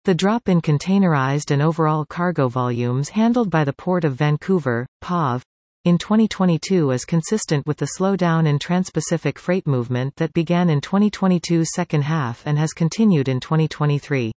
The drop in containerized and overall cargo volumes handled by the Port of Vancouver, POV, in 2022 is consistent with the slowdown in Trans-Pacific freight movement that began in 2022's second half and has continued in 2023.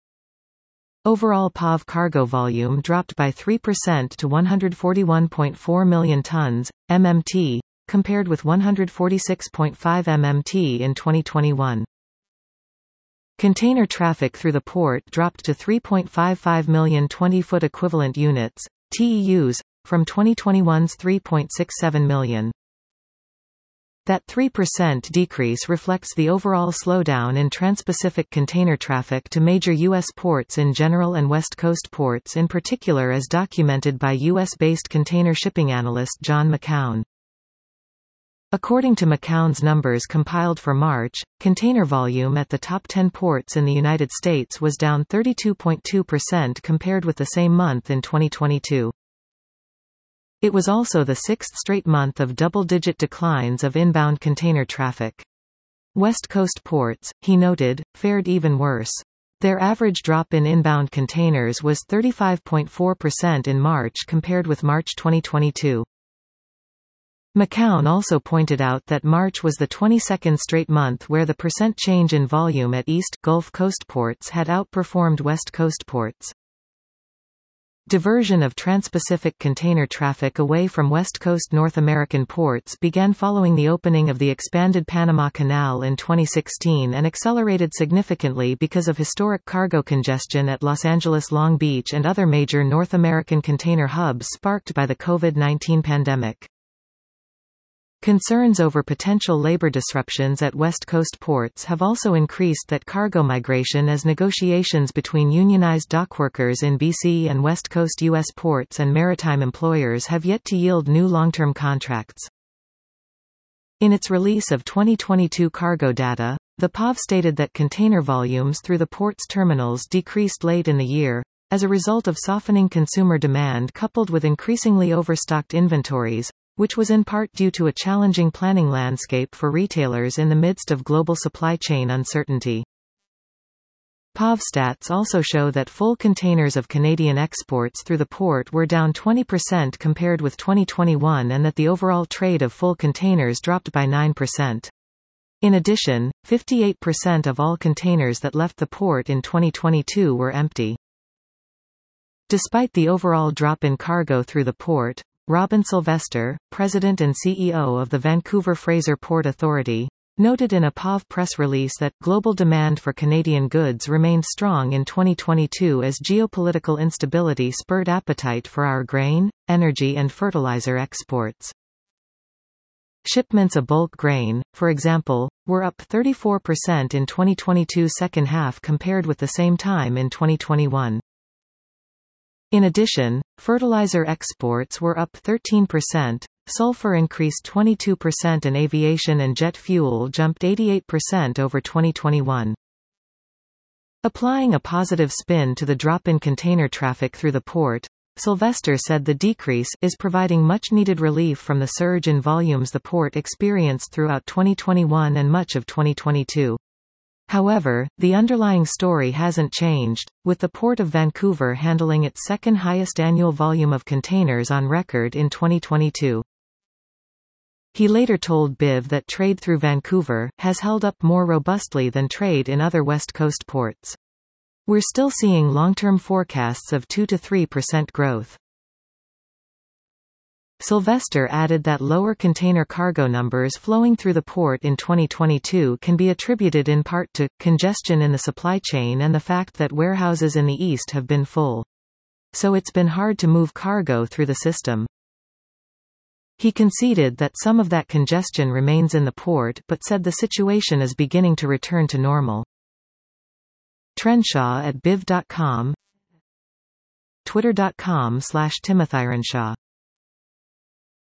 Overall POV cargo volume dropped by 3% to 141.4 million tons, MMT, compared with 146.5 MMT in 2021. Container traffic through the port dropped to 3.55 million 20-foot equivalent units, TEUs, from 2021's 3.67 million. That 3% decrease reflects the overall slowdown in Trans-Pacific container traffic to major U.S. ports in general and West Coast ports in particular, as documented by U.S.-based container shipping analyst John McCown. According to McCown's numbers compiled for March, container volume at the top 10 ports in the United States was down 32.2% compared with the same month in 2022. It was also the sixth straight month of double-digit declines of inbound container traffic. West Coast ports, he noted, fared even worse. Their average drop in inbound containers was 35.4% in March compared with March 2022. McCown also pointed out that March was the 22nd straight month where the percent change in volume at East Gulf Coast ports had outperformed West Coast ports. Diversion of Trans-Pacific container traffic away from West Coast North American ports began following the opening of the expanded Panama Canal in 2016 and accelerated significantly because of historic cargo congestion at Los Angeles, Long Beach and other major North American container hubs sparked by the COVID-19 pandemic. Concerns over potential labor disruptions at West Coast ports have also increased that cargo migration as negotiations between unionized dockworkers in BC and West Coast U.S. ports and maritime employers have yet to yield new long-term contracts. In its release of 2022 cargo data, the POV stated that container volumes through the port's terminals decreased late in the year, as a result of softening consumer demand coupled with increasingly overstocked inventories, which was in part due to a challenging planning landscape for retailers in the midst of global supply chain uncertainty. POV stats also show that full containers of Canadian exports through the port were down 20% compared with 2021 and that the overall trade of full containers dropped by 9%. In addition, 58% of all containers that left the port in 2022 were empty. Despite the overall drop in cargo through the port, Robin Sylvester, president and CEO of the Vancouver Fraser Port Authority, noted in a POV press release that global demand for Canadian goods remained strong in 2022 as geopolitical instability spurred appetite for our grain, energy and fertilizer exports. Shipments of bulk grain, for example, were up 34% in 2022's second half compared with the same time in 2021. In addition, fertilizer exports were up 13%, sulfur increased 22% and aviation and jet fuel jumped 88% over 2021. Applying a positive spin to the drop in container traffic through the port, Sylvester said the decrease is providing much-needed relief from the surge in volumes the port experienced throughout 2021 and much of 2022. However, the underlying story hasn't changed, with the Port of Vancouver handling its second highest annual volume of containers on record in 2022. He later told BIV that trade through Vancouver has held up more robustly than trade in other West Coast ports. We're still seeing long-term forecasts of 2 to 3% growth. Sylvester added that lower container cargo numbers flowing through the port in 2022 can be attributed in part to congestion in the supply chain and the fact that warehouses in the east have been full. So it's been hard to move cargo through the system. He conceded that some of that congestion remains in the port but said the situation is beginning to return to normal. Trenshaw at biv.com, twitter.com/TimothyRenshaw